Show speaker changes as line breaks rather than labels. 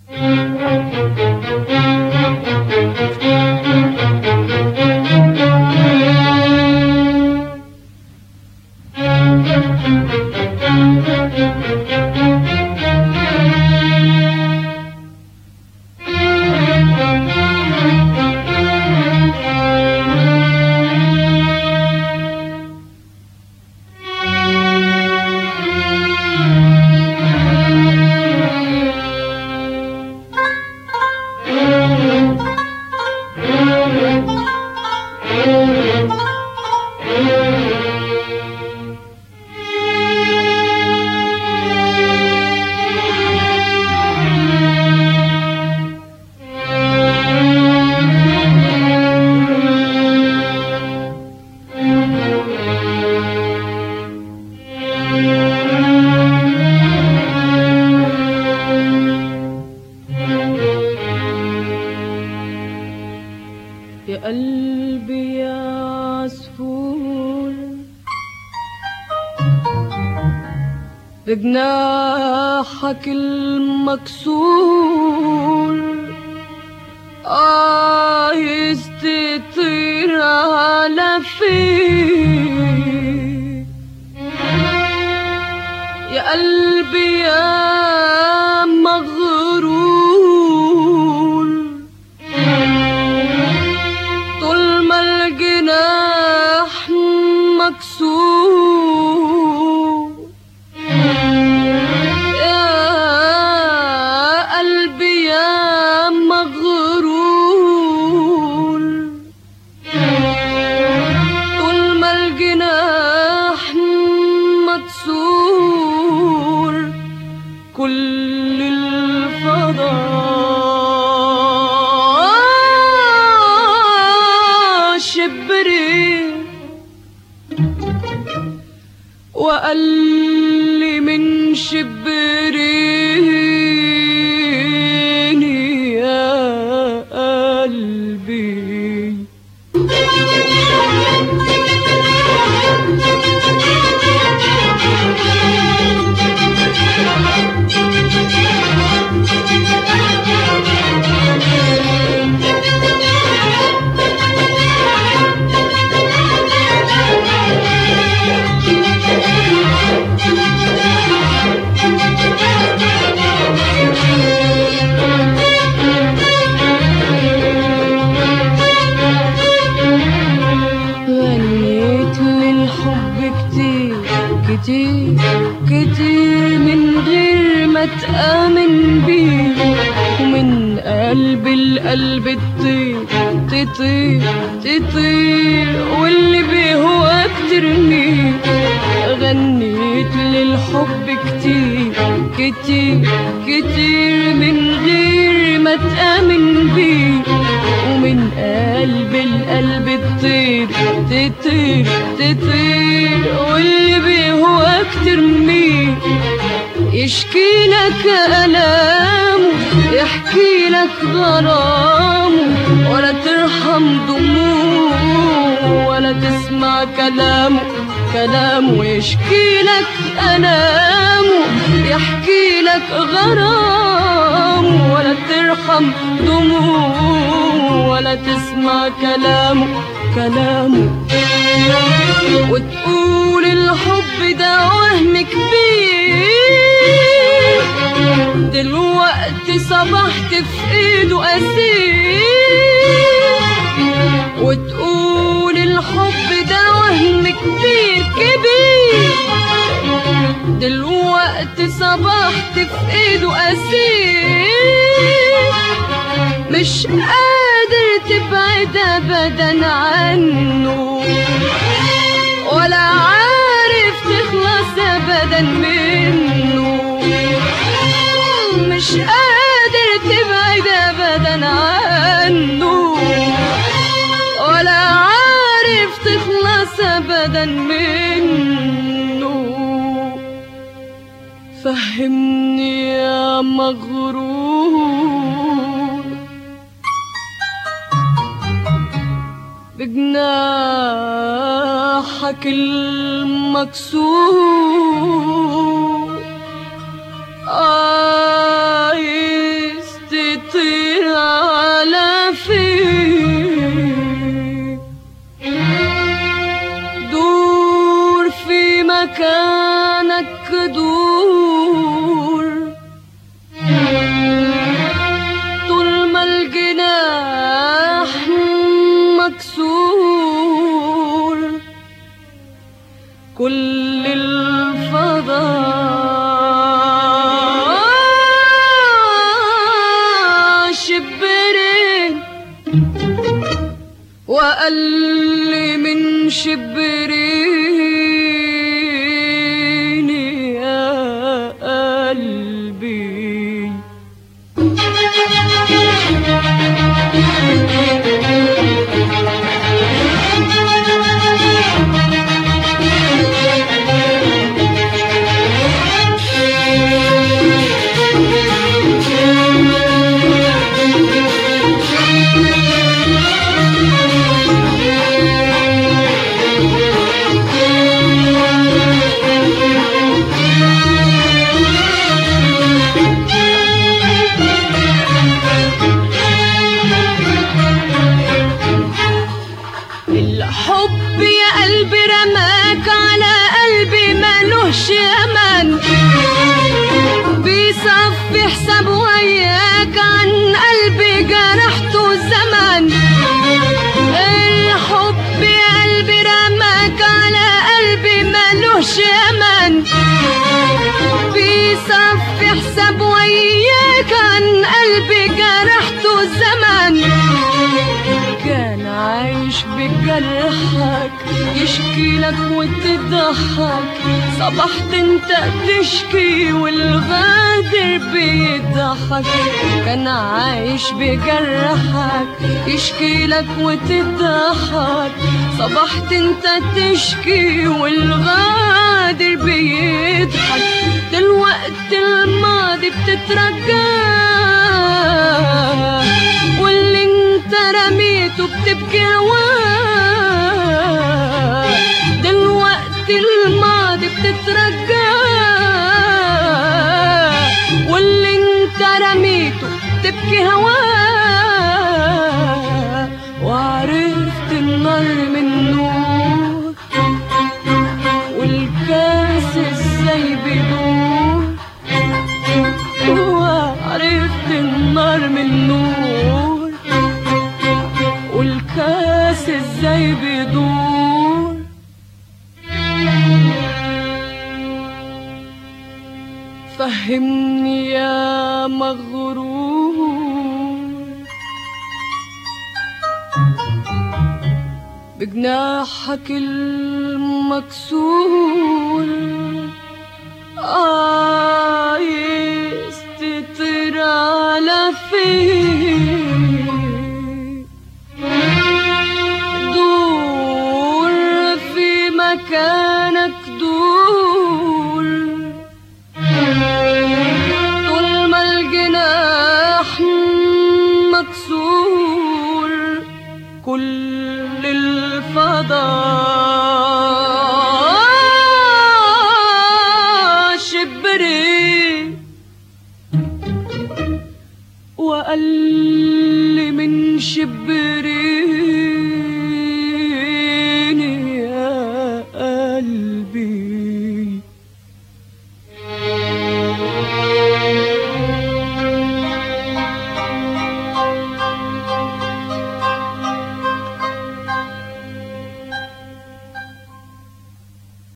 يا قلبي يا عصفور بجناحك المكسور عايز تطير على فين؟ يا قلبي يا مغرور طول ما الجناح مكسور يا قلبي يا مغرور طول ما الجناح مكسور كل الفضاء شبري وقل من شبريني يا قلبي كتير كتير من غير ما تآمن بيه ومن قلب القلب تطير تطير تطير واللي بيهواك ترميه غنيت للحب كتير كتير كتير من غير ما تآمن بيه ومن قلب القلب تطير تطير تطير واللي بيهواك ترميه يشكي لك ألامه يحكي لك غرامه ولا ترحم دموعه ولا تسمع كلامه يشكي لك ألامه يحكي لك غرامه ولا ترحم دموعه ولا تسمع كلامه وتقول الحب ده وهم كبير دلوقتي صبحت في ايده اسير وتقول الحب ده وهم كبير دلوقتي صبحت في ايده اسير مش قادر تبعد ابدا عنه ولا عارف تخلص ابدا منه مش قادر تبعد ابدا عنه ولا عارف تخلص ابدا منه فهمني يا مغرور بجناحك المكسور عايز وأقل من شبريني يا قلبي. الحب يا قلبي رماك على قلبي مالوش امان، بيصفي حساب وياك عن قلبي جرحته الزمان. الحب يا قلبي رماك على قلبي مالوش امان، بيصفي حساب وياك عن قلبي جرحته الزمان. كان عايش بجرحك يشكي لك وتضحك، صبحت انت تشكي والغادر بيضحك. كان عايش بجرحك يشكي لك وتضحك، صبحت انت تشكي والغادر بيضحك. دلوقتي الماضي بتترجاه واللي انت رميته بتبكي هواه. دلوقتي الماضي بتترجاه واللي انت رميته بتبكي هواه. وعرفت النار من نور والكاس ازاي بيدور. وعرفت النار من نور والكاس ازاي بيدور. فهمني يا مغرور بجناحك المكسور، عايز تطير على فين؟ دور في مكانك دور، طول ما الجناح مكسور كل الفضاء شبري. وأقل من شبري